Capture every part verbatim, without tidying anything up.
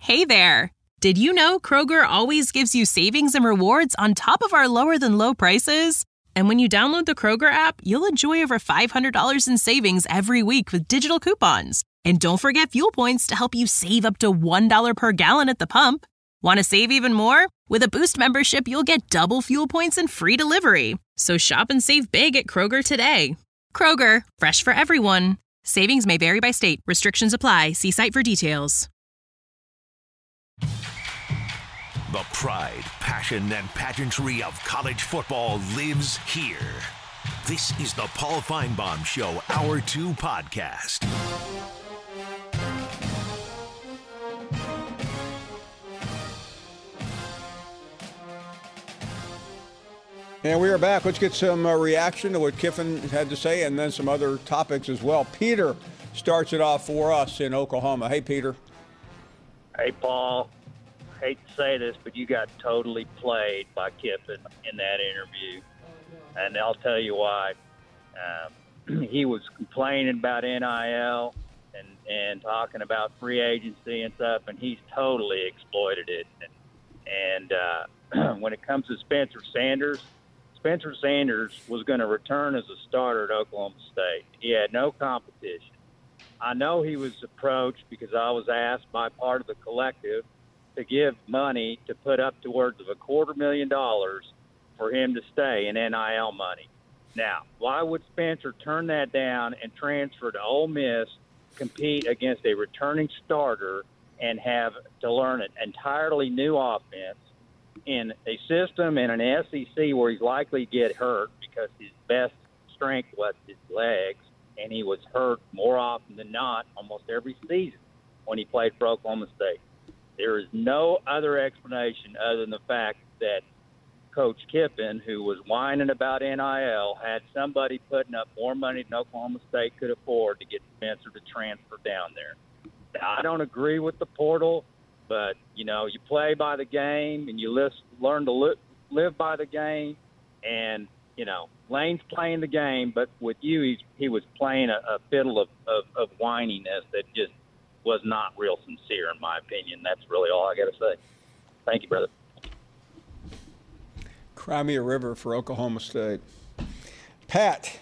Hey there! Did you know Kroger always gives you savings and rewards on top of our lower-than-low prices? And when you download the Kroger app, you'll enjoy over five hundred dollars in savings every week with digital coupons. And don't forget fuel points to help you save up to one dollar per gallon at the pump. Want to save even more? With a Boost membership, you'll get double fuel points and free delivery. So shop and save big at Kroger today. Kroger, fresh for everyone. Savings may vary by state. Restrictions apply. See site for details. The pride, passion, and pageantry of college football lives here. This is the Paul Feinbaum Show, Hour two podcast. And we are back. Let's get some uh, reaction to what Kiffin had to say and then some other topics as well. Peter starts it off for us in Oklahoma. Hey, Peter. Hey, Paul. Hate to say this, but you got totally played by Kiffin in that interview. And I'll tell you why. Um, he was complaining about N I L and, and talking about free agency and stuff, and he's totally exploited it. And, and uh, when it comes to Spencer Sanders, Spencer Sanders was going to return as a starter at Oklahoma State. He had no competition. I know he was approached because I was asked by part of the collective to give money to put up towards of a quarter million dollars for him to stay in N I L money. Now, why would Spencer turn that down and transfer to Ole Miss, compete against a returning starter, and have to learn an entirely new offense in a system in an S E C where he's likely to get hurt because his best strength was his legs, and he was hurt more often than not almost every season when he played for Oklahoma State? There is no other explanation other than the fact that Coach Kiffin, who was whining about N I L, had somebody putting up more money than Oklahoma State could afford to get Spencer to transfer down there. Now, I don't agree with the portal, but, you know, you play by the game and you list, learn to li- live by the game. And, you know, Lane's playing the game, but with you, he's, he was playing a, a fiddle of, of, of whininess that just was not real sincere, in my opinion. That's really all I got to say. Thank you, brother. Cry me a river for Oklahoma State. Pat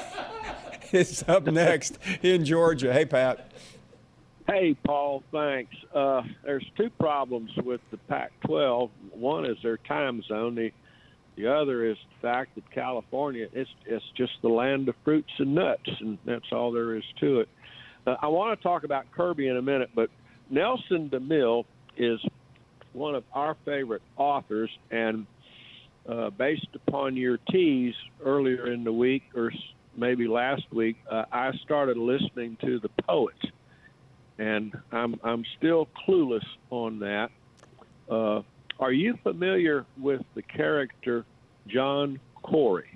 is up next in Georgia. Hey, Pat. Hey, Paul, thanks. Uh, there's two problems with the Pac twelve. One is their time zone. The, the other is the fact that California, it's, it's just the land of fruits and nuts, and that's all there is to it. Uh, I want to talk about Kirby in a minute, but Nelson DeMille is one of our favorite authors, and uh, based upon your tease earlier in the week, or maybe last week, uh, I started listening to The Poet, and I'm I'm still clueless on that. Uh, are you familiar with the character John Corey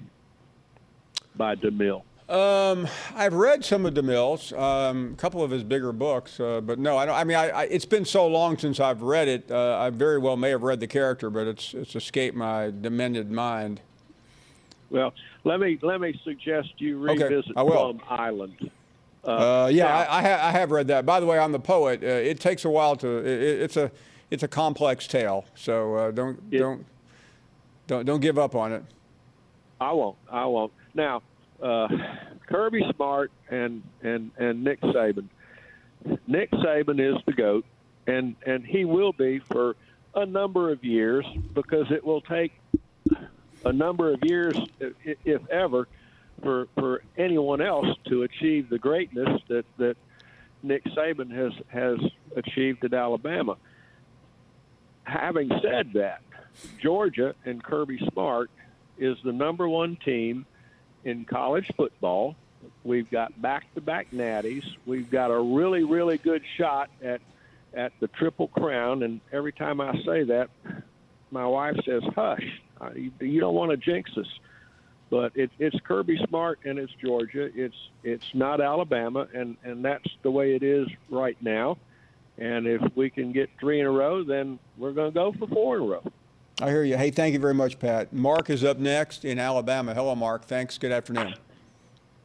by DeMille? Um, I've read some of DeMille's, um, a couple of his bigger books, uh, but no, I don't. I mean, I, I, it's been so long since I've read it. Uh, I very well may have read the character, but it's it's escaped my demented mind. Well, let me let me suggest you revisit okay, I will. Plum Island. Uh, uh, yeah, now, I, I, ha- I have read that. By the way, I'm the poet. Uh, it takes a while to. It, it's a it's a complex tale, so uh, don't it, don't don't don't give up on it. I won't. I won't. Now. Uh, Kirby Smart and, and, and Nick Saban. Nick Saban is the GOAT, and, and he will be for a number of years because it will take a number of years, if ever, for, for anyone else to achieve the greatness that, that Nick Saban has, has achieved at Alabama. Having said that, Georgia and Kirby Smart is the number one team in college football. We've got back-to-back natties. We've got a really, really good shot at at the Triple Crown. And every time I say that, my wife says, hush, you, you don't want to jinx us. But it, it's Kirby Smart and it's Georgia. It's it's not Alabama, and, and that's the way it is right now. And if we can get three in a row, then we're going to go for four in a row. I hear you. Hey, thank you very much, Pat. Mark is up next in Alabama. Hello, Mark. Thanks. Good afternoon.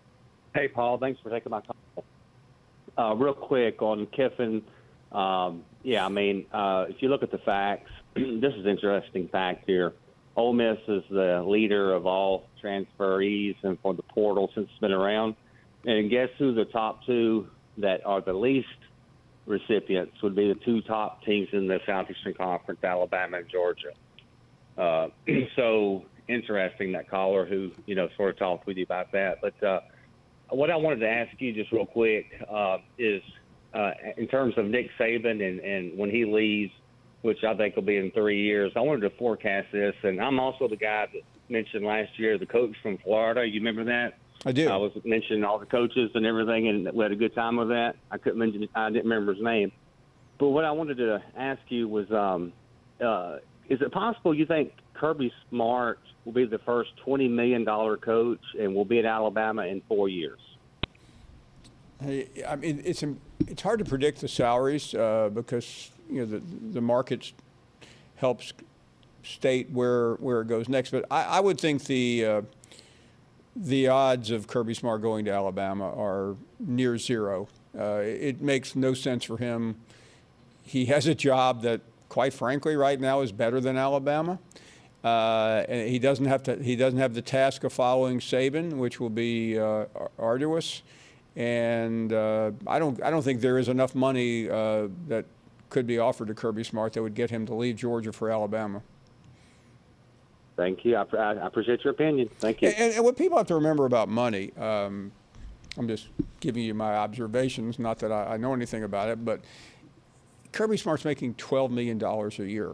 Hey, Paul. Thanks for taking my call. Uh, real quick on Kiffin, um, Yeah, I mean, uh, if you look at the facts, this is an interesting fact here. Ole Miss is the leader of all transferees and for the portal since it's been around. And guess who the top two that are the least recipients would be the two top teams in the Southeastern Conference, Alabama and Georgia. Uh, so interesting, that caller who, you know, sort of talked with you about that. But uh, what I wanted to ask you just real quick uh, is uh, in terms of Nick Saban and, and when he leaves, which I think will be in three years, I wanted to forecast this. And I'm also the guy that mentioned last year, the coach from Florida. You remember that? I do. I was mentioning all the coaches and everything, and we had a good time with that. I couldn't mention, I didn't remember his name. But what I wanted to ask you was, um, uh, is it possible you think Kirby Smart will be the first twenty million dollars coach and will be at Alabama in four years? I mean, it's it's hard to predict the salaries uh, because you know the the market helps state where where it goes next. But I, I would think the uh, the odds of Kirby Smart going to Alabama are near zero. Uh, it makes no sense for him. He has a job that, quite frankly, right now is better than Alabama. Uh, and he doesn't have to. He doesn't have the task of following Saban, which will be uh, arduous. And uh, I don't. I don't think there is enough money uh, that could be offered to Kirby Smart that would get him to leave Georgia for Alabama. Thank you. I, I appreciate your opinion. Thank you. And, and what people have to remember about money, um, I'm just giving you my observations. Not that I, I know anything about it, but Kirby Smart's making twelve million dollars a year.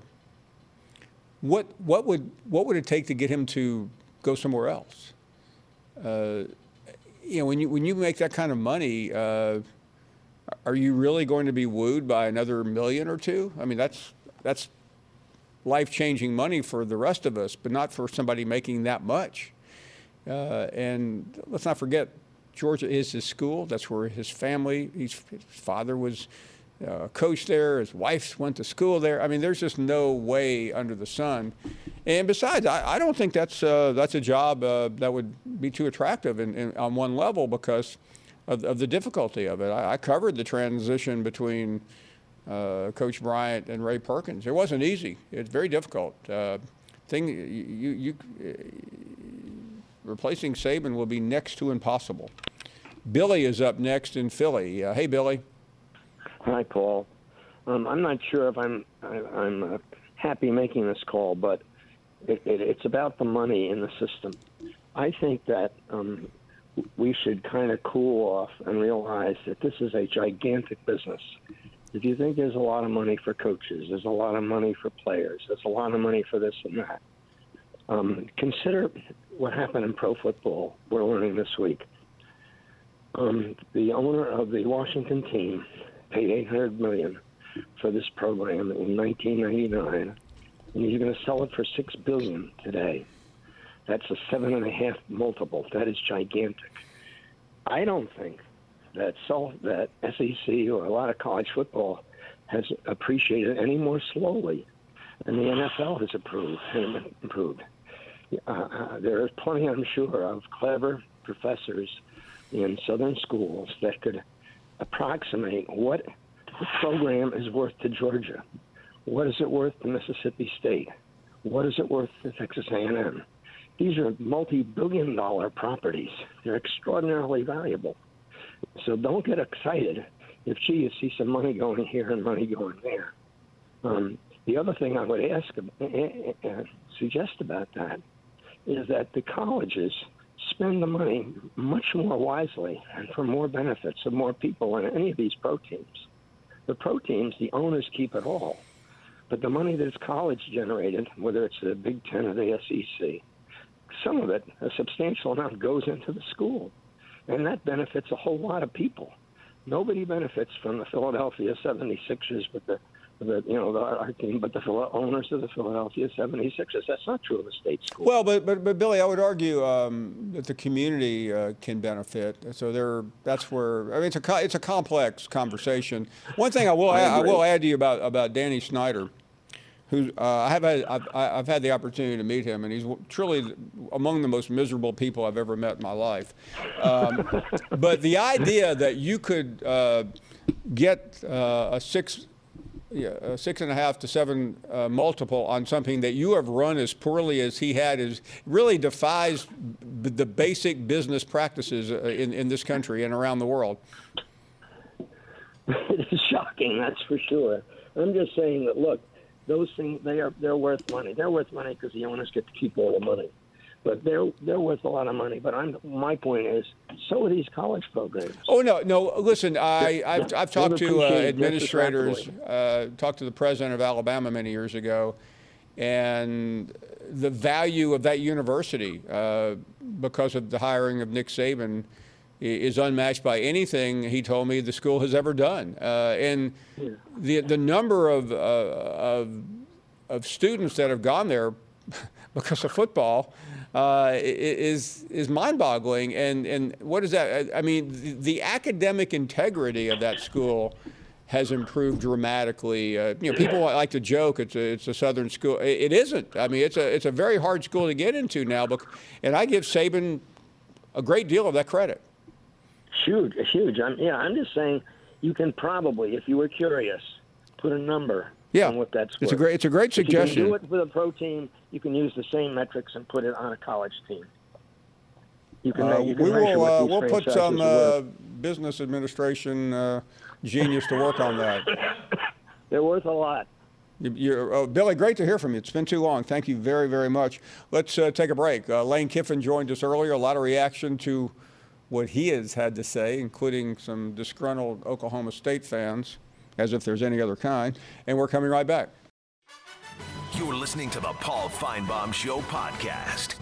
What what would what would it take to get him to go somewhere else? Uh, you know, when you when you make that kind of money, uh, are you really going to be wooed by another million or two? I mean, that's that's life-changing money for the rest of us, but not for somebody making that much. Uh, and let's not forget, Georgia is his school. That's where his family, his, his father was a coach there. His wife went to school there. I mean, there's just no way under the sun. And besides, I, I don't think that's uh, that's a job uh, that would be too attractive in, in, on one level because of, of the difficulty of it. I, I covered the transition between Uh, Coach Bryant and Ray Perkins. It wasn't easy. It's very difficult. Uh, thing you, you uh, replacing Saban will be next to impossible. Billy is up next in Philly. Uh, hey, Billy. Hi, Paul. Um, I'm not sure if I'm I, I'm uh, happy making this call, but it, it, it's about the money in the system. I think that um, we should kind of cool off and realize that this is a gigantic business. If you think there's a lot of money for coaches, there's a lot of money for players, there's a lot of money for this and that. Um, consider what happened in pro football we're learning this week. Um, the owner of the Washington team paid eight hundred million dollars for this program in nineteen ninety-nine, and he's going to sell it for six billion dollars today. That's a seven and a half multiple. That is gigantic. I don't think that so that S E C or a lot of college football has appreciated any more slowly than the N F L has approved and improved. Uh, uh, there is plenty, I'm sure, of clever professors in southern schools that could approximate what the program is worth to Georgia. What is it worth to Mississippi State? What is it worth to Texas A and M? These are multi-billion dollar properties. They're extraordinarily valuable. So don't get excited if, gee, you see some money going here and money going there. Um, the other thing I would ask, uh, uh, suggest about that is that the colleges spend the money much more wisely and for more benefits of more people than any of these pro teams. The pro teams, the owners keep it all. But the money that's college generated, whether it's the Big Ten or the S E C, some of it, a substantial amount, goes into the school. And that benefits a whole lot of people. Nobody benefits from the Philadelphia seventy-sixers, but the, the you know the, our team, but the owners of the Philadelphia seventy-sixers. That's not true of a state school. Well, but but, but Billy, I would argue um, that the community uh, can benefit. So there, that's where I mean it's a it's a complex conversation. One thing I will I, add, I will add to you about about Danny Snyder. Who uh, I have had, I've, I've had the opportunity to meet him, and he's truly among the most miserable people I've ever met in my life. Um, but the idea that you could uh, get uh, a six yeah, a six and a half to seven uh, multiple on something that you have run as poorly as he had is really defies b- the basic business practices uh, in, in this country and around the world. It is shocking, that's for sure. I'm just saying that, look, those things, they are, they're worth money. They're worth money because the owners get to keep all the money. But they're they're worth a lot of money. But I'm my point is, so are these college programs. Oh no, no. Listen, I I've, I've talked to uh, administrators, uh, talked to the president of Alabama many years ago, and the value of that university uh, because of the hiring of Nick Saban is unmatched by anything he told me the school has ever done. Uh, and yeah. the the number of uh, of of students that have gone there because of football. Uh, is is mind-boggling, and and what is that? I mean, the, the academic integrity of that school has improved dramatically. Uh, you know, people like to joke it's a, it's a Southern school. It, it isn't. I mean, it's a it's a very hard school to get into now. But and I give Saban a great deal of that credit. Huge, huge. I'm, yeah, I'm just saying you can probably, if you were curious, put a number. Yeah, on what that's it's a great it's a great if suggestion. You can do it for the pro team. You can use the same metrics and put it on a college team. You can. Uh, you can we will. what Uh, these we'll put franchises some are uh, worth. business administration uh, genius to work on that. They're worth a lot. You, you're, uh, Billy, great to hear from you. It's been too long. Thank you very, very much. Let's uh, take a break. Uh, Lane Kiffin joined us earlier. A lot of reaction to what he has had to say, including some disgruntled Oklahoma State fans, as if there's any other kind. And we're coming right back. You're listening to the Paul Feinbaum Show podcast.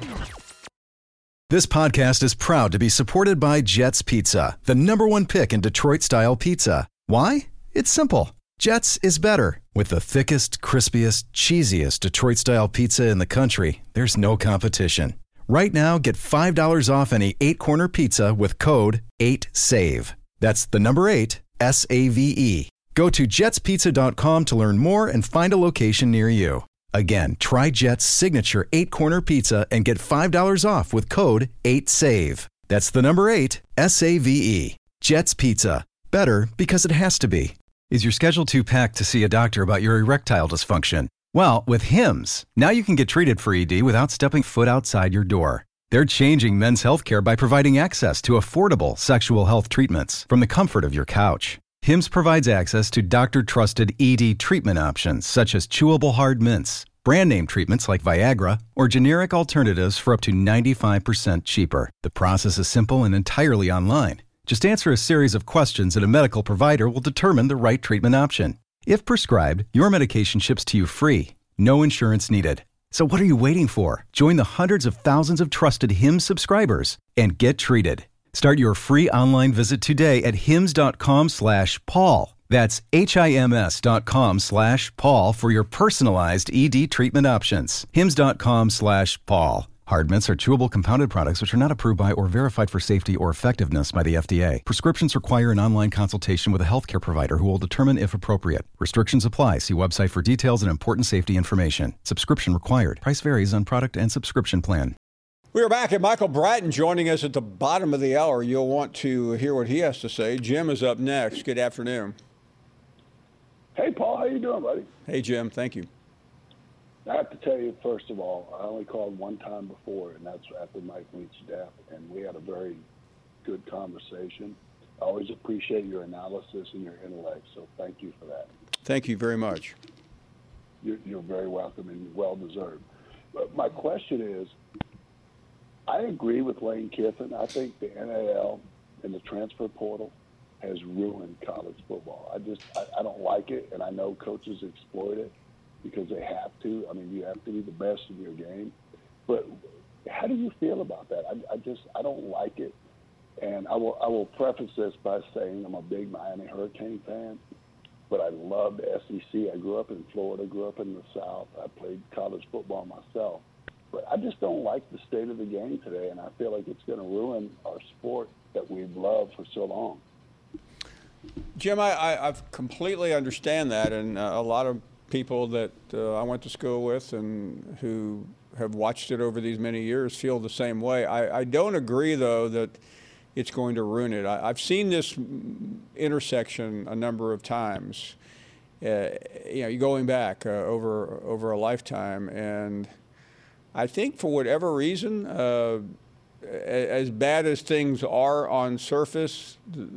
This podcast is proud to be supported by Jets Pizza, the number one pick in Detroit-style pizza. Why? It's simple. Jets is better. With the thickest, crispiest, cheesiest Detroit-style pizza in the country, there's no competition. Right now, get five dollars off any eight-corner pizza with code eight save. That's the number eight, S A V E. Go to jets pizza dot com to learn more and find a location near you. Again, try Jet's signature eight-corner pizza and get five dollars off with code eight save. That's the number eight, S A V E. Jet's Pizza. Better because it has to be. Is your schedule too packed to see a doctor about your erectile dysfunction? Well, with Hims, now you can get treated for E D without stepping foot outside your door. They're changing men's healthcare by providing access to affordable sexual health treatments from the comfort of your couch. Hims provides access to doctor-trusted E D treatment options such as chewable hard mints, brand name treatments like Viagra, or generic alternatives for up to ninety-five percent cheaper. The process is simple and entirely online. Just answer a series of questions and a medical provider will determine the right treatment option. If prescribed, your medication ships to you free. No insurance needed. So what are you waiting for? Join the hundreds of thousands of trusted Hims subscribers and get treated. Start your free online visit today at hims.com slash Paul. That's H-I-M-S dot com slash Paul for your personalized E D treatment options. Hims.com slash Paul. Hard mints are chewable compounded products which are not approved by or verified for safety or effectiveness by the F D A. Prescriptions require an online consultation with a healthcare provider who will determine if appropriate. Restrictions apply. See website for details and important safety information. Subscription required. Price varies on product and subscription plan. We are back, and Michael Bratton joining us at the bottom of the hour. You'll want to hear what he has to say. Jim is up next. Good afternoon. Hey, Paul. How you doing, buddy? Hey, Jim. Thank you. I have to tell you, first of all, I only called one time before, and that's after Mike Leach's death, and we had a very good conversation. I always appreciate your analysis and your intellect, so thank you for that. Thank you very much. You're, you're very welcome and well-deserved. But my question is, I agree with Lane Kiffin. I think the N A L and the transfer portal has ruined college football. I just, I, I don't like it, and I know coaches exploit it because they have to. I mean, you have to be the best in your game. But how do you feel about that? I, I just, I don't like it. And I will, I will preface this by saying I'm a big Miami Hurricane fan, but I love the S E C. I grew up in Florida, grew up in the South. I played college football myself. But I just don't like the state of the game today, and I feel like it's going to ruin our sport that we've loved for so long. Jim, I, I I've completely understand that, and uh, a lot of people that uh, I went to school with and who have watched it over these many years feel the same way. I, I don't agree, though, that it's going to ruin it. I, I've seen this intersection a number of times, uh, you know, you're going back uh, over over a lifetime. And I think for whatever reason, uh, as bad as things are on surface,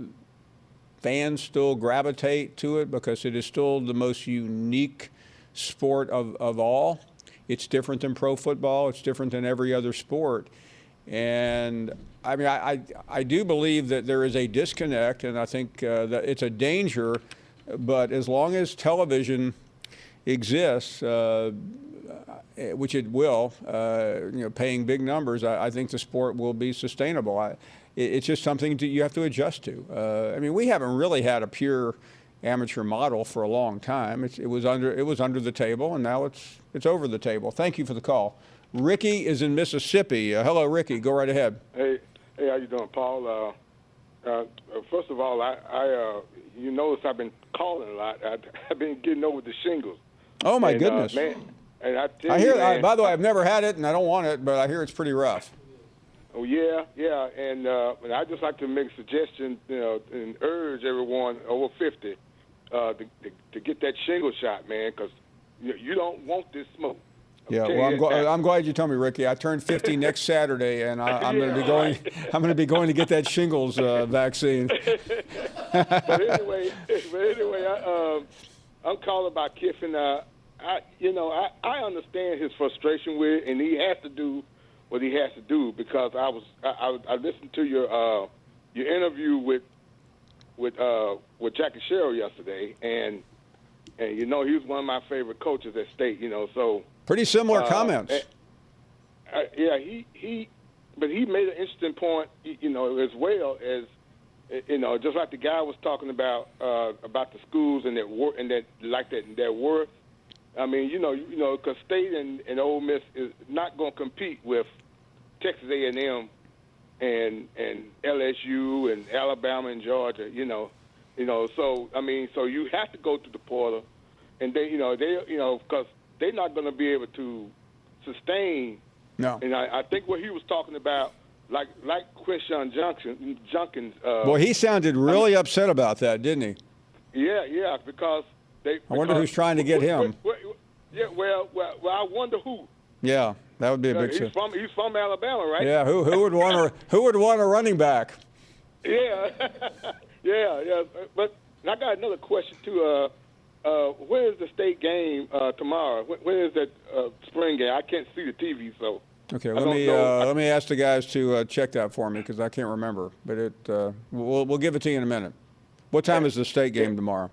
fans still gravitate to it because it is still the most unique sport of, of all. It's different than pro football. It's different than every other sport. And I mean, I, I, I do believe that there is a disconnect, and I think uh, that it's a danger. But as long as television exists, uh, which it will, uh, you know, paying big numbers, I, I think the sport will be sustainable. I, it, it's just something that you have to adjust to. Uh, I mean, we haven't really had a pure amateur model for a long time. It's, it was under it was under the table, and now it's it's over the table. Thank you for the call. Ricky is in Mississippi. Uh, hello, Ricky. Go right ahead. Hey, hey, how you doing, Paul? Uh, uh, first of all, I, I uh, you notice I've been calling a lot. I, I've been getting over the shingles. Oh my and, goodness. Uh, man, and I, tell I hear. you, man, I, by the way, I've never had it, and I don't want it, but I hear it's pretty rough. Oh yeah, yeah, and uh, and I just like to make a suggestion, you know, and urge everyone over fifty uh, to, to to get that shingle shot, man, because you, you don't want this smoke. Yeah, well, I'm, gl- I'm glad you told me, Ricky. I turn fifty next Saturday, and I, I'm yeah, going to be going. Right. I'm going to be going to get that shingles uh, vaccine. but anyway, but anyway, I, um, I'm calling about Kiffin. Uh, I, you know, I, I understand his frustration with it, and he has to do what he has to do because I was I, I, I listened to your uh, your interview with with uh, with Jackie Sherrill yesterday, and and you know he was one of my favorite coaches at State. You know, so. Pretty similar uh, comments. Uh, yeah, he, he, but he made an interesting point, you know, as well as, you know, just like the guy was talking about uh, about the schools and that work and that like that their worth. I mean, you know, you know, because State and, and Ole Miss is not going to compete with Texas A and M and and L S U and Alabama and Georgia. You know, you know, so I mean, so you have to go to the portal, and they, you know, they, you know, because they're not going to be able to sustain. No. And I, I think what he was talking about, like like Quinshon Junction, Junkins. Uh, well, he sounded really I mean, upset about that, didn't he? Yeah, yeah, because they. I wonder because, who's trying to get him. Well, well, yeah, well, well, well, I wonder who. Yeah, that would be a uh, big. He's from he's from Alabama, right? Yeah, who who would want a who would want a running back? Yeah, yeah, yeah. But I got another question too. Uh, Uh, when is the State game uh, tomorrow? When, when is that uh, spring game? I can't see the T V, so. Okay, let me uh, let me ask the guys to uh, check that for me because I can't remember. But it uh, we'll we'll give it to you in a minute. What time yeah. is the State game yeah. tomorrow?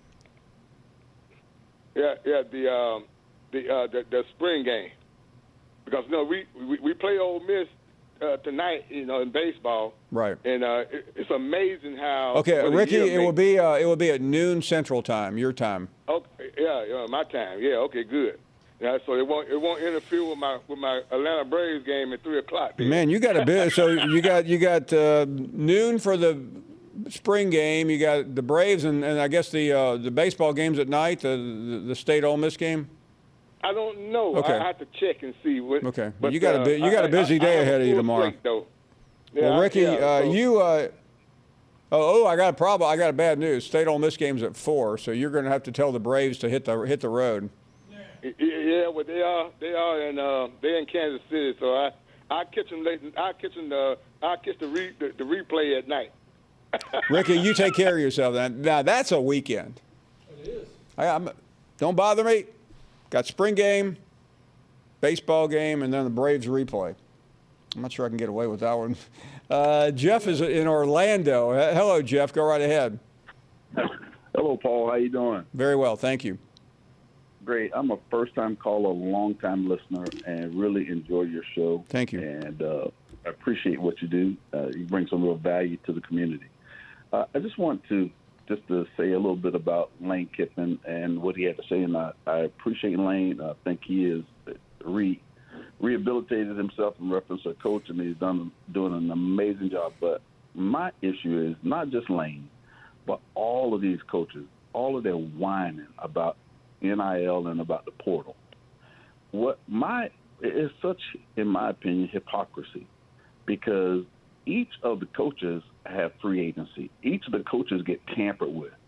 Yeah, yeah, the um, the, uh, the the spring game, because you know we we, we play Ole Miss uh, tonight, you know, in baseball. Right. And uh, it, it's amazing how. Okay, Ricky, it will be uh, it will be at noon Central Time, your time. Okay, yeah, yeah, my time. Yeah, okay, good. Yeah, so it won't it won't interfere with my with my Atlanta Braves game at three o'clock. Then. Man, you got a bit. So you got you got uh, noon for the spring game. You got the Braves and, and I guess the uh, the baseball games at night. The the, the State Ole Miss game. I don't know. Okay. I have to check and see. What, okay, but you got uh, a you got a busy I, day I ahead of you tomorrow. Break, yeah, well, Ricky, yeah, uh, so. you. Uh, oh, oh, I got a problem. I got a bad news. State Ole Miss game's at four, so you're going to have to tell the Braves to hit the hit the road. Yeah, well, they are they are in uh, they're in Kansas City, so I I catch them late. I catch them the I catch the, re, the the replay at night. Ricky, you take care of yourself. Then. Now that's a weekend. It is. I, I'm, don't bother me. Got spring game, baseball game, and then the Braves replay. I'm not sure I can get away with that one. Uh, Jeff is in Orlando. Hello, Jeff. Go right ahead. Hello, Paul. How you doing? Very well, thank you. Great. I'm a first-time caller, long-time listener, and really enjoy your show. Thank you. And uh, I appreciate what you do. Uh, you bring some real value to the community. Uh, I just want to just to say a little bit about Lane Kiffin and what he had to say. And I, I appreciate Lane. I think he is re rehabilitated himself in reference to coach, and he's done doing an amazing job. But my issue is not just Lane, but all of these coaches, all of their whining about N I L and about the portal. What my is such, in my opinion, hypocrisy, because each of the coaches have free agency. Each of the coaches get tampered with.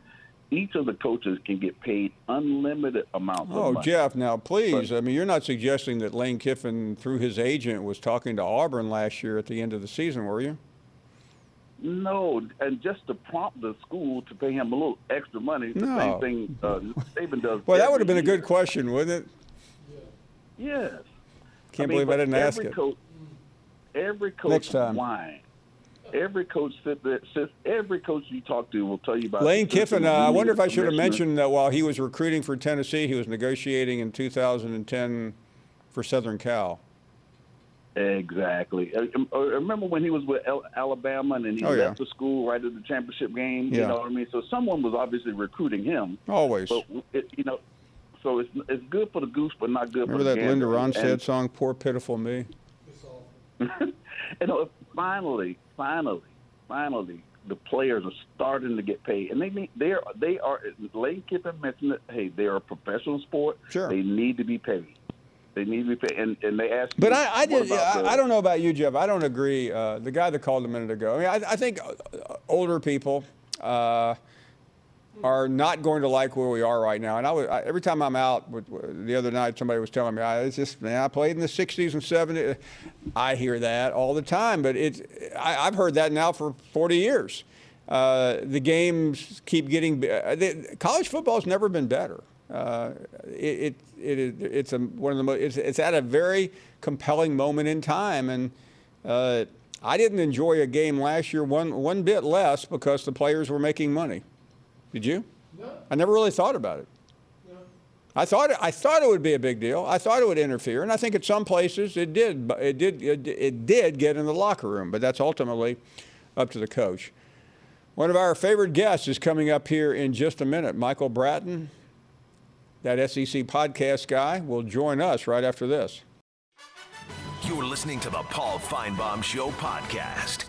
each of the coaches can get paid unlimited amounts oh, of money. Oh, Jeff, now please, But, I mean, you're not suggesting that Lane Kiffin, through his agent, was talking to Auburn last year at the end of the season, were you? No, and just to prompt the school to pay him a little extra money, the No. same thing uh, Saban does. Well, that would have been every a year. good question, wouldn't it? Yes. Can't I mean, believe I but didn't ask every it. Coach, every coach Next time. whine. Every coach sit there, sits, every coach you talk to will tell you about Lane the Kiffin, uh, system, I the wonder if I should have commissioner. mentioned that while he was recruiting for Tennessee, he was negotiating in two thousand ten for Southern Cal. Exactly. I, I remember when he was with Al- Alabama and then he Oh, yeah. left the school right at the championship game. Yeah. You know what I mean? So someone was obviously recruiting him. Always. But it, you know, so it's it's good for the goose, but not good Remember for the that Linda gander. Ronstadt And- song, Poor Pitiful Me? you know, finally, finally, finally, the players are starting to get paid, and they need they are they are. Lane Kiffin mentioned that. Hey, they are a professional sport. Sure. They need to be paid. They need to be paid, and, and they ask. But me, I, I, what did, about I, the- I don't know about you, Jeff. I don't agree. Uh, the guy that called a minute ago, I, mean, I, I think uh, older people uh, are not going to like where we are right now. And I, was, I every time I'm out, with, the other night somebody was telling me, I, it's just, man, I played in the sixties and seventies. I hear that all the time, but it's, I, I've heard that now for forty years. Uh, the games keep getting, uh, the, college football's never been better. Uh, it, it, it it's a, one of the most, it's, it's at a very compelling moment in time. And uh, I didn't enjoy a game last year one, one bit less because the players were making money. Did you? No. I never really thought about it. No. I thought it, I thought it would be a big deal. I thought it would interfere, and I think at some places it did. It did. It, it did get in the locker room, but that's ultimately up to the coach. One of our favorite guests is coming up here in just a minute. Michael Bratton, that S E C podcast guy, will join us right after this. You're listening to the Paul Feinbaum Show podcast.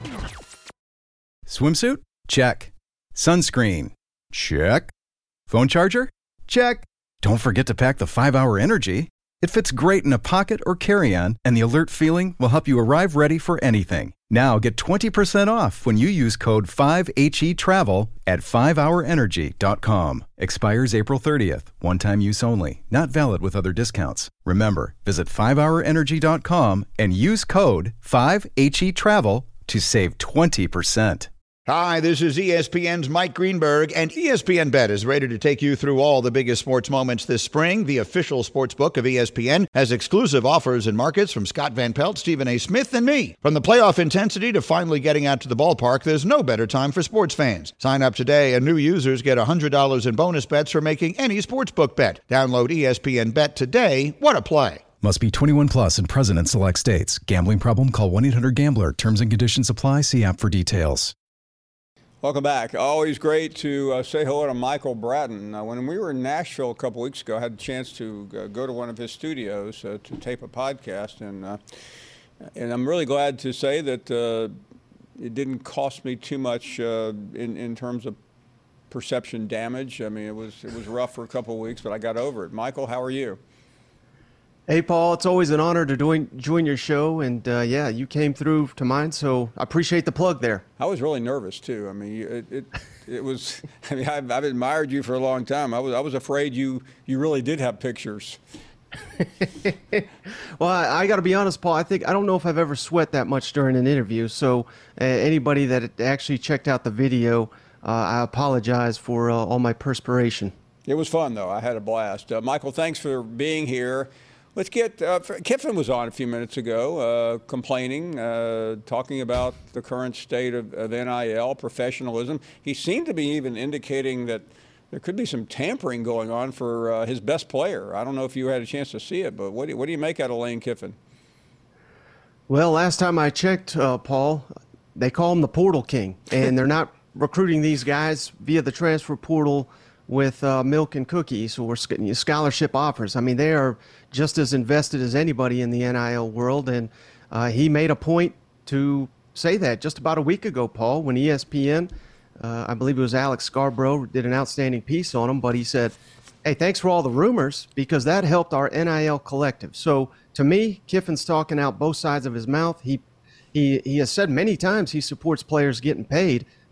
Swimsuit? Check. Sunscreen? Check. Phone charger? Check. Don't forget to pack the five hour Energy. It fits great in a pocket or carry-on, and the alert feeling will help you arrive ready for anything. Now get twenty percent off when you use code five H E travel at five hour energy dot com. Expires April thirtieth. One-time use only. Not valid with other discounts. Remember, visit five hour energy dot com and use code five H E travel to save twenty percent. Hi, this is E S P N's Mike Greenberg, and E S P N Bet is ready to take you through all the biggest sports moments this spring. The official sports book of E S P N has exclusive offers and markets from Scott Van Pelt, Stephen A. Smith, and me. From the playoff intensity to finally getting out to the ballpark, there's no better time for sports fans. Sign up today, and new users get one hundred dollars in bonus bets for making any sportsbook bet. Download E S P N Bet today. What a play. Must be twenty-one plus and present in select states. Gambling problem? Call one eight hundred gambler. Terms and conditions apply. See app for details. Welcome back. Always great to uh, say hello to Michael Bratton. Uh, when we were in Nashville a couple weeks ago, I had a chance to uh, go to one of his studios uh, to tape a podcast, and uh, and I'm really glad to say that uh, it didn't cost me too much uh, in in terms of perception damage. I mean, it was it was rough for a couple of weeks, but I got over it. Michael, how are you? Hey, Paul, it's always an honor to join, join your show, and uh, yeah, you came through to mine, so I appreciate the plug there. I was really nervous, too. I mean, it it, it was, I mean, I've, I've admired you for a long time. I was I was afraid you, you really did have pictures. Well, I, I got to be honest, Paul, I think, I don't know if I've ever sweat that much during an interview, so uh, anybody that actually checked out the video, uh, I apologize for uh, all my perspiration. It was fun, though. I had a blast. Uh, Michael, thanks for being here. Let's get, uh, Kiffin was on a few minutes ago, uh, complaining, uh, talking about the current state of, of N I L, professionalism. He seemed to be even indicating that there could be some tampering going on for uh, his best player. I don't know if you had a chance to see it, but what do you, what do you make out of Lane Kiffin? Well, last time I checked, uh, Paul, they call him the Portal King, and they're not recruiting these guys via the transfer portal with uh, milk and cookies or scholarship offers. I mean, they are just as invested as anybody in the N I L world, and uh, he made a point to say that just about a week ago, Paul, when E S P N, uh, I believe it was Alex Scarborough, did an outstanding piece on him, but he said, hey, thanks for all the rumors, because that helped our N I L collective. So to me, Kiffin's talking out both sides of his mouth. He, he, he has said many times he supports players getting paid,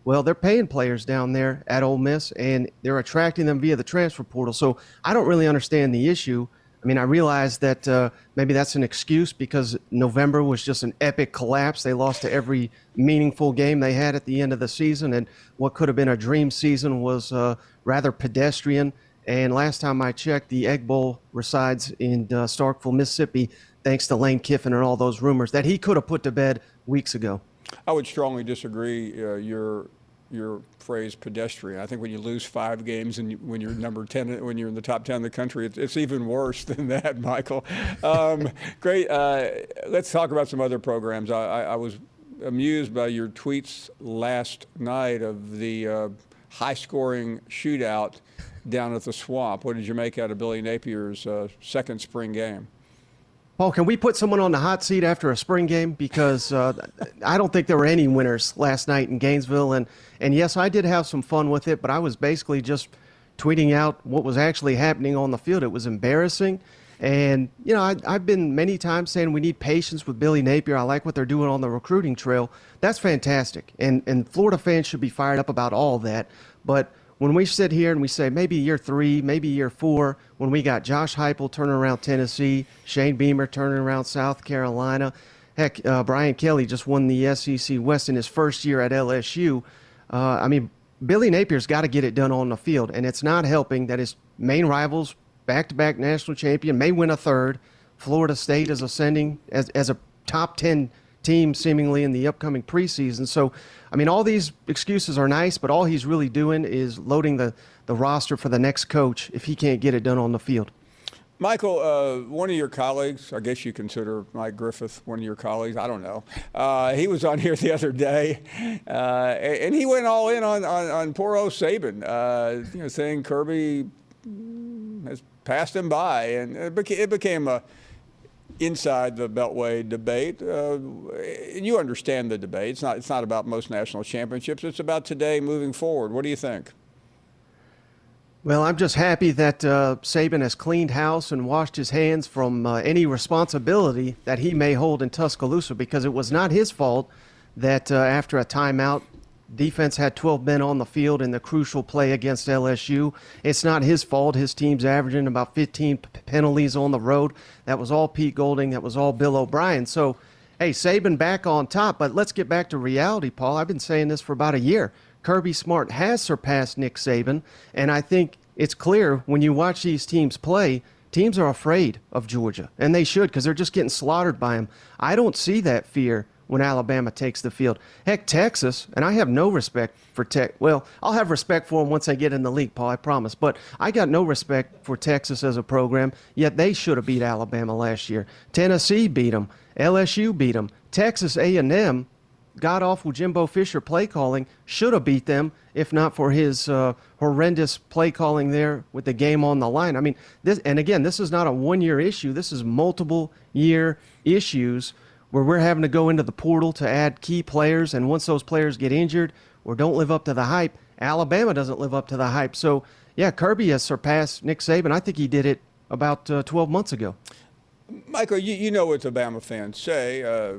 Well, they're paying players down there at Ole Miss, and they're attracting them via the transfer portal. So I don't really understand the issue. I mean, I realize that uh, maybe that's an excuse because November was just an epic collapse. They lost to every meaningful game they had at the end of the season, and what could have been a dream season was uh, rather pedestrian. And last time I checked, the Egg Bowl resides in uh, Starkville, Mississippi, thanks to Lane Kiffin and all those rumors that he could have put to bed weeks ago. I would strongly disagree. Uh, your your phrase pedestrian. I think when you lose five games and you, when you're number ten, when you're in the top ten of the country, it's, it's even worse than that, Michael. Um, great. Uh, let's talk about some other programs. I, I, I was amused by your tweets last night of the uh, high-scoring shootout down at the Swamp. What did you make out of Billy Napier's uh, second spring game? Paul, can we put someone on the hot seat after a spring game? Because uh, I don't think there were any winners last night in Gainesville. And, and yes, I did have some fun with it, but I was basically just tweeting out what was actually happening on the field. It was embarrassing. And, you know, I, I've been many times saying we need patience with Billy Napier. I like what they're doing on the recruiting trail. That's fantastic. And, and Florida fans should be fired up about all that. But when we sit here and we say maybe year three, maybe year four, when we got Josh Heupel turning around Tennessee, Shane Beamer turning around South Carolina, heck, uh, Brian Kelly just won the S E C West in his first year at L S U. Uh, I mean, Billy Napier's got to get it done on the field, and it's not helping that his main rivals, back-to-back national champion, may win a third. Florida State is ascending as, as a top ten team seemingly in the upcoming preseason. So, I mean, all these excuses are nice, but all he's really doing is loading the, the roster for the next coach if he can't get it done on the field. Michael, uh, one of your colleagues, I guess you consider Mike Griffith one of your colleagues, I don't know. Uh, he was on here the other day, uh, and he went all in on, on, on poor old Saban, uh, you know, saying Kirby has passed him by, and it became, it became a inside the Beltway debate. Uh, you understand the debate. It's not, it's not about most national championships. It's about today moving forward. What do you think? Well, I'm just happy that uh, Saban has cleaned house and washed his hands from uh, any responsibility that he may hold in Tuscaloosa, because it was not his fault that uh, after a timeout, defense had twelve men on the field in the crucial play against L S U. It's not his fault. His team's averaging about fifteen p- penalties on the road. That was all Pete Golding. That was all Bill O'Brien. So, hey, Saban back on top. But let's get back to reality, Paul. I've been saying this for about a year. Kirby Smart has surpassed Nick Saban, and I think it's clear when you watch these teams play, teams are afraid of Georgia, and they should, because they're just getting slaughtered by them. I don't see that fear when Alabama takes the field. Heck, Texas, and I have no respect for Tech. Well, I'll have respect for them once they get in the league, Paul, I promise. But I got no respect for Texas as a program, yet they should have beat Alabama last year. Tennessee beat them. L S U beat them. Texas A and M, god-awful Jimbo Fisher play calling, should have beat them if not for his uh, horrendous play calling there with the game on the line. I mean, this, and again, this is not a one-year issue. This is multiple-year issues where we're having to go into the portal to add key players, and once those players get injured or don't live up to the hype, Alabama doesn't live up to the hype. So, yeah, Kirby has surpassed Nick Saban. I think he did it about uh, twelve months ago. Michael, you, you know what Alabama fans say. Uh,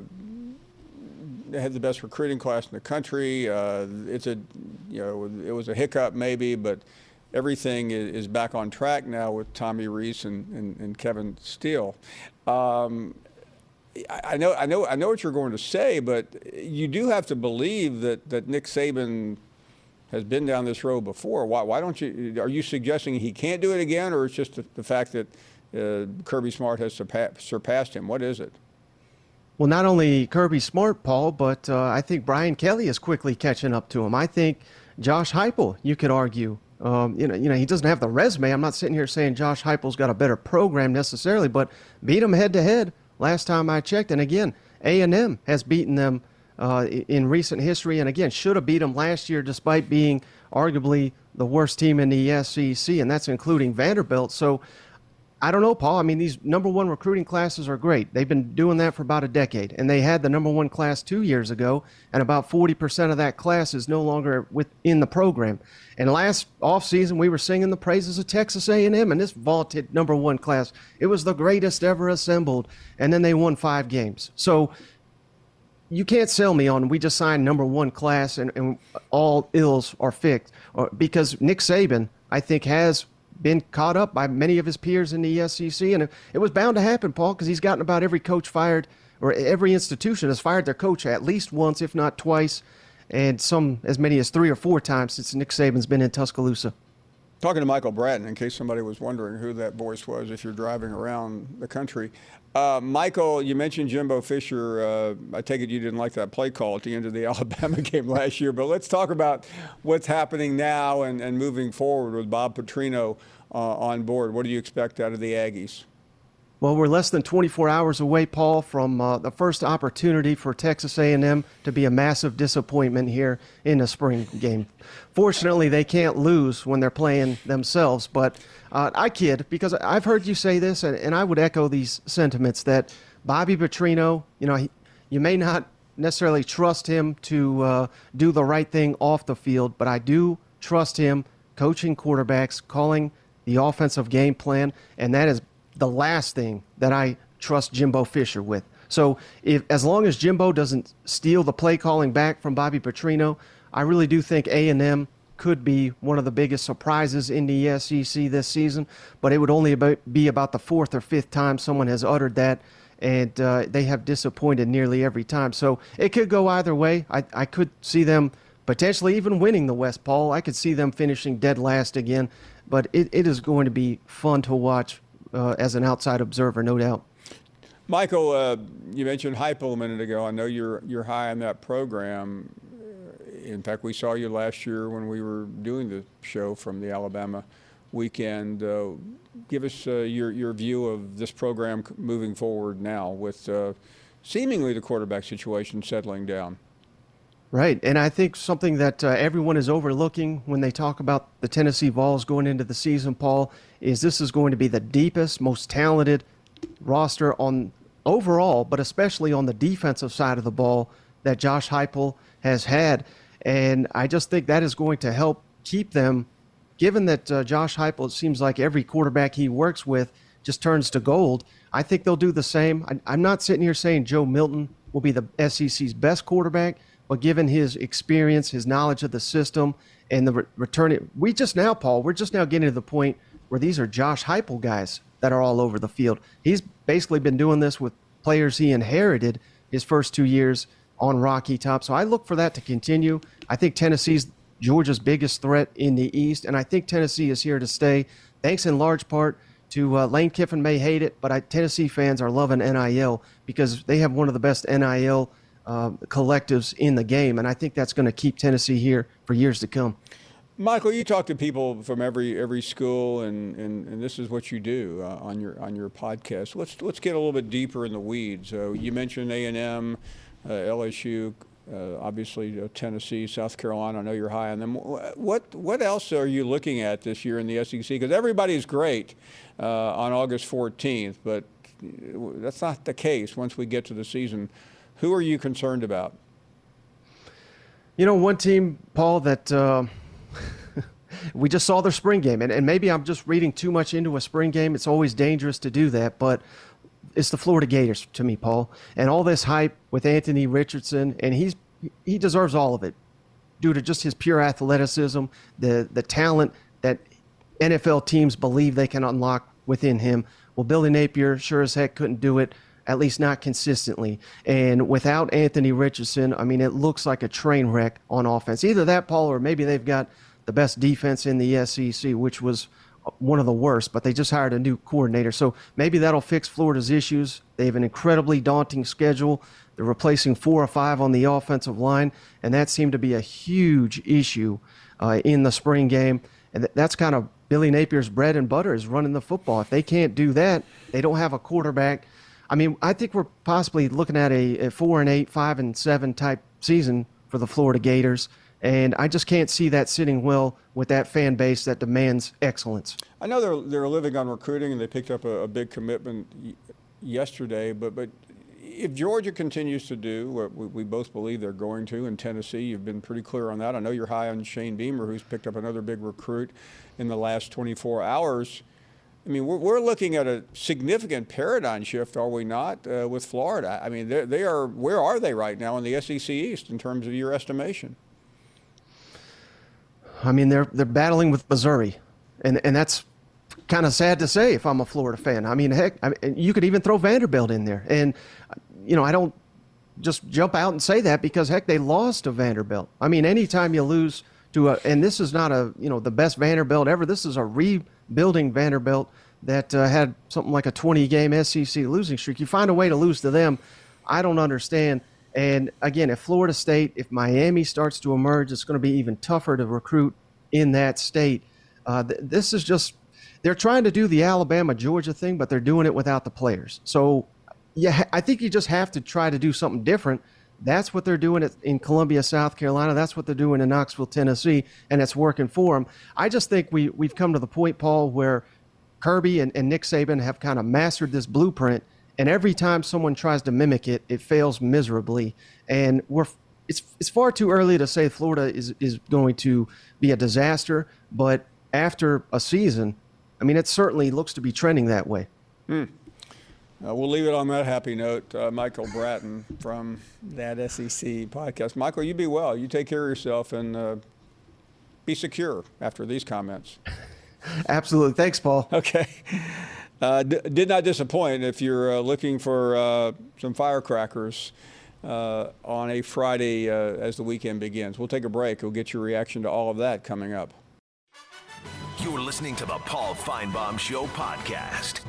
they had the best recruiting class in the country. Uh, it's a, you know, it was a hiccup maybe, but everything is, is back on track now with Tommy Rees and, and, and Kevin Steele. Um, I know, I know, I know what you're going to say, but you do have to believe that, that Nick Saban has been down this road before. Why, why don't you? Are you suggesting he can't do it again, or it's just the, the fact that uh, Kirby Smart has surpa- surpassed him? What is it? Well, not only Kirby Smart, Paul, but uh, I think Brian Kelly is quickly catching up to him. I think Josh Heupel, you could argue, um, you know, you know, he doesn't have the resume. I'm not sitting here saying Josh Heupel's got a better program necessarily, but beat him head to head last time I checked. And again, A and M has beaten them uh, in recent history, and again, should have beat them last year despite being arguably the worst team in the S E C, and that's including Vanderbilt. So I don't know, Paul. I mean, these number one recruiting classes are great. They've been doing that for about a decade, and they had the number one class two years ago, and about forty percent of that class is no longer within the program. And last offseason, we were singing the praises of Texas A and M and this vaulted number one class. It was the greatest ever assembled, and then they won five games. So you can't sell me on we just signed number one class and, and all ills are fixed, or, because Nick Saban, I think, has been caught up by many of his peers in the S E C, and it, it was bound to happen, Paul, because he's gotten about every coach fired, or every institution has fired their coach at least once, if not twice, and some as many as three or four times since Nick Saban's been in Tuscaloosa. Talking to Michael Bratton, in case somebody was wondering who that voice was if you're driving around the country. Uh, Michael, you mentioned Jimbo Fisher. Uh, I take it you didn't like that play call at the end of the Alabama game last year, but let's talk about what's happening now and, and moving forward with Bob Petrino uh, on board. What do you expect out of the Aggies? Well, we're less than twenty-four hours away, Paul, from uh, the first opportunity for Texas A and M to be a massive disappointment here in the spring game. Fortunately, they can't lose when they're playing themselves, but uh, I kid, because I've heard you say this, and, and I would echo these sentiments, that Bobby Petrino, you know, he, you may not necessarily trust him to uh, do the right thing off the field, but I do trust him coaching quarterbacks, calling the offensive game plan, and that is the last thing that I trust Jimbo Fisher with. So if as long as Jimbo doesn't steal the play calling back from Bobby Petrino, I really do think A and M could be one of the biggest surprises in the S E C this season, but it would only be about the fourth or fifth time someone has uttered that, and uh, they have disappointed nearly every time. So it could go either way. I, I could see them potentially even winning the West, Paul. I could see them finishing dead last again, but it, it is going to be fun to watch Uh, as an outside observer, no doubt. Michael, uh, you mentioned Heupel a minute ago. I know you're you're high on that program. In fact, we saw you last year when we were doing the show from the Alabama weekend. Uh, give us uh, your your view of this program moving forward now with uh, seemingly the quarterback situation settling down. Right, and I think something that uh, everyone is overlooking when they talk about the Tennessee Vols going into the season, Paul, is this is going to be the deepest, most talented roster on overall, but especially on the defensive side of the ball that Josh Heupel has had. And I just think that is going to help keep them, given that uh, Josh Heupel, it seems like every quarterback he works with just turns to gold. I think they'll do the same. I, I'm not sitting here saying Joe Milton will be the S E C's best quarterback, but given his experience, his knowledge of the system, and the re- return, we just now, Paul, we're just now getting to the point where these are Josh Heupel guys that are all over the field. He's basically been doing this with players he inherited his first two years on Rocky Top. So I look for that to continue. I think Tennessee's Georgia's biggest threat in the East, and I think Tennessee is here to stay, thanks in large part to uh, Lane Kiffin may hate it, but I, Tennessee fans are loving N I L because they have one of the best N I L Uh, collectives in the game, and I think that's going to keep Tennessee here for years to come. Michael, you talk to people from every every school, and, and, and this is what you do uh, on your on your podcast. Let's let's get a little bit deeper in the weeds. Uh, you mentioned A and M, uh, L S U, uh, obviously uh, Tennessee, South Carolina. I know you're high on them. What what else are you looking at this year in the S E C? Because everybody's great uh, on August fourteenth, but that's not the case once we get to the season. Who are you concerned about? You know, one team, Paul, that uh, we just saw their spring game, and, and maybe I'm just reading too much into a spring game. It's always dangerous to do that, but it's the Florida Gators to me, Paul. And all this hype with Anthony Richardson, and he's he deserves all of it due to just his pure athleticism, the the talent that N F L teams believe they can unlock within him. Well, Billy Napier sure as heck couldn't do it, at least not consistently. And without Anthony Richardson, I mean, it looks like a train wreck on offense. Either that, Paul, or maybe they've got the best defense in the S E C, which was one of the worst, but they just hired a new coordinator. So maybe that'll fix Florida's issues. They have an incredibly daunting schedule. They're replacing four or five on the offensive line, and that seemed to be a huge issue uh, in the spring game. And that's kind of Billy Napier's bread and butter, is running the football. If they can't do that, they don't have a quarterback. I mean, I think we're possibly looking at a, a four and eight, five and seven type season for the Florida Gators, and I just can't see that sitting well with that fan base that demands excellence. I know they're they're living on recruiting, and they picked up a, a big commitment y- yesterday. But but if Georgia continues to do what we, we both believe they're going to, and Tennessee, you've been pretty clear on that. I know you're high on Shane Beamer, who's picked up another big recruit in the last twenty-four hours. I mean, we're, we're looking at a significant paradigm shift, are we not, uh, with Florida? I mean, they are. Where are they right now in the S E C East in terms of your estimation? I mean, they're they're battling with Missouri, and and that's kind of sad to say if I'm a Florida fan. I mean, heck, I mean, you could even throw Vanderbilt in there, and you know, I don't just jump out and say that because heck, they lost to Vanderbilt. I mean, anytime you lose to a, and this is not a you know the best Vanderbilt ever. This is a rebuilding Vanderbilt that uh, had something like a twenty game S E C losing streak. You find a way to lose to them. I don't understand. And again, if Florida State, if Miami starts to emerge, it's going to be even tougher to recruit in that state. Uh, th- this is just, they're trying to do the Alabama-Georgia thing, but they're doing it without the players. So yeah, I think you just have to try to do something different. That's what they're doing in Columbia, South Carolina. That's what they're doing in Knoxville, Tennessee, and it's working for them. I just think we, we've come to the point, Paul, where Kirby and, and Nick Saban have kind of mastered this blueprint, and every time someone tries to mimic it, it fails miserably. And we're it's it's far too early to say Florida is, is going to be a disaster, but after a season, I mean, it certainly looks to be trending that way. Hmm. Uh, we'll leave it on that happy note. Uh, Michael Bratton from that S E C podcast. Michael, you be well. You take care of yourself and uh, be secure after these comments. Absolutely. Thanks, Paul. Okay. Uh, d- did not disappoint if you're uh, looking for uh, some firecrackers uh, on a Friday uh, as the weekend begins. We'll take a break. We'll get your reaction to all of that coming up. You're listening to the Paul Feinbaum Show podcast.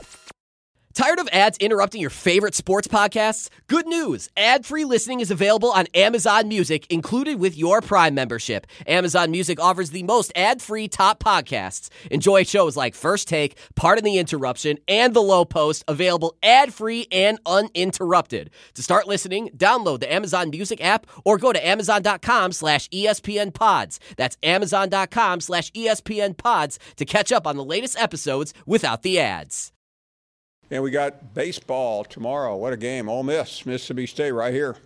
Tired of ads interrupting your favorite sports podcasts? Good news! Ad-free listening is available on Amazon Music, included with your Prime membership. Amazon Music offers the most ad-free top podcasts. Enjoy shows like First Take, Pardon the Interruption, and The Low Post, available ad-free and uninterrupted. To start listening, download the Amazon Music app or go to amazon.com slash ESPN pods. That's amazon.com slash ESPN pods to catch up on the latest episodes without the ads. And we got baseball tomorrow. What a game. Ole Miss, Mississippi State right here.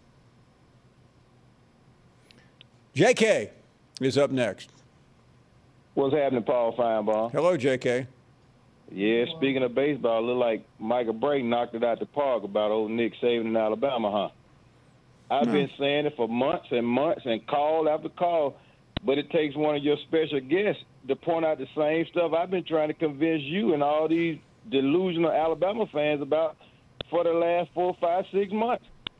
J K is up next. What's happening, Paul Feinbaum? Hello, J K. Yeah, speaking of baseball, it looked like Michael Brayton knocked it out the park about old Nick Saban in Alabama, huh? I've No. been saying it for months and months and call after call, but it takes one of your special guests to point out the same stuff I've been trying to convince you and all these delusional Alabama fans about for the last four, five, six months.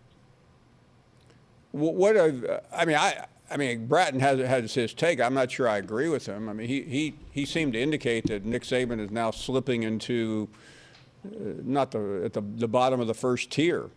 What, what a, I mean, I, I mean, Bratton has has his take. I'm not sure I agree with him. I mean, he he, he seemed to indicate that Nick Saban is now slipping into uh, not the at the, the bottom of the first tier.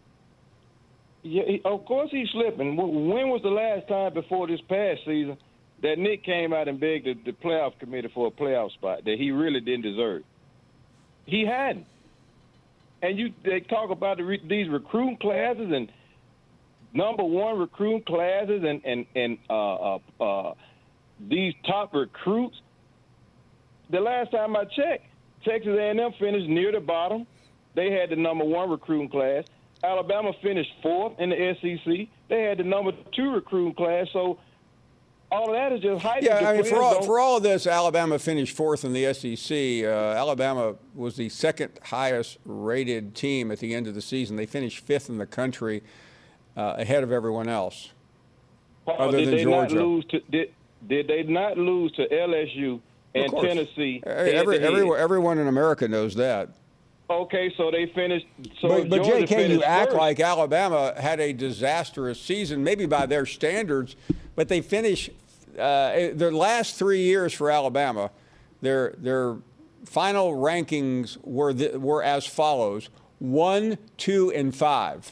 Yeah, he, of course he's slipping. When was the last time before this past season that Nick came out and begged the, the playoff committee for a playoff spot that he really didn't deserve? He hadn't. And you they talk about the re, these recruiting classes and number one recruiting classes and, and, and uh, uh, uh, these top recruits. The last time I checked, Texas A and M finished near the bottom. They had the number one recruiting class. Alabama finished fourth in the S E C. They had the number two recruiting class. So all of that is just hype. Yeah, I mean, for all, for all of this, Alabama finished fourth in the S E C. Uh, Alabama was the second highest rated team at the end of the season. They finished fifth in the country, uh, ahead of everyone else, Paul, other did than they Georgia. Not lose to, did, did they not lose to L S U and Tennessee? Every, every, everyone in America knows that. Okay, so they finished. So but but Georgia J K, you finished act first. like Alabama had a disastrous season, maybe by their standards, but they finished uh, their last three years for Alabama. Their their final rankings were the, were as follows: one, two, and five.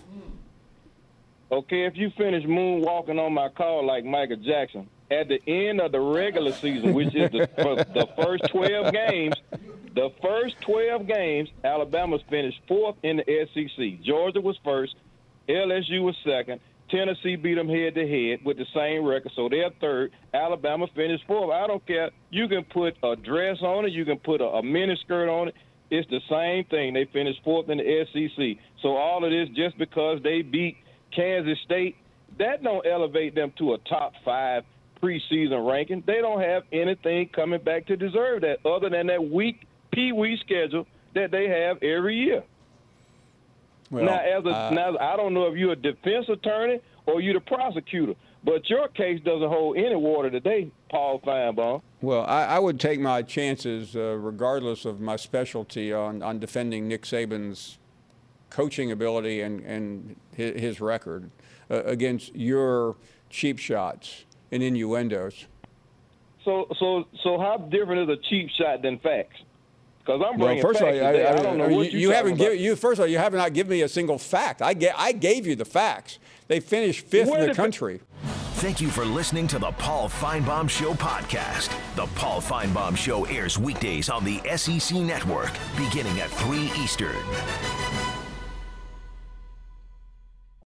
Okay, if you finish moonwalking on my call like Michael Jackson at the end of the regular season, which is the, for the first twelve games. The first twelve games, Alabama finished fourth in the S E C. Georgia was first. L S U was second. Tennessee beat them head-to-head with the same record, so they're third. Alabama finished fourth. I don't care. You can put a dress on it. You can put a, a miniskirt on it. It's the same thing. They finished fourth in the S E C. So all of this just because they beat Kansas State, that don't elevate them to a top five preseason ranking. They don't have anything coming back to deserve that other than that weak Pee Wee schedule that they have every year. Well, now, as a, uh, now, I don't know if you're a defense attorney or you're the prosecutor, but your case doesn't hold any water today, Paul Feinbaum. Well, I, I would take my chances, uh, regardless of my specialty, on, on defending Nick Saban's coaching ability and, and his, his record uh, against your cheap shots and innuendos. So, so, so, how different is a cheap shot than facts? Because I'm Well, bringing first of all, facts I, today. I, I don't know I, what you, you you haven't about. given you. First of all, you have not given me a single fact. I gave I gave you the facts. They finished fifth Where in the did- country. Thank you for listening to the Paul Feinbaum Show podcast. The Paul Feinbaum Show airs weekdays on the S E C Network, beginning at three Eastern.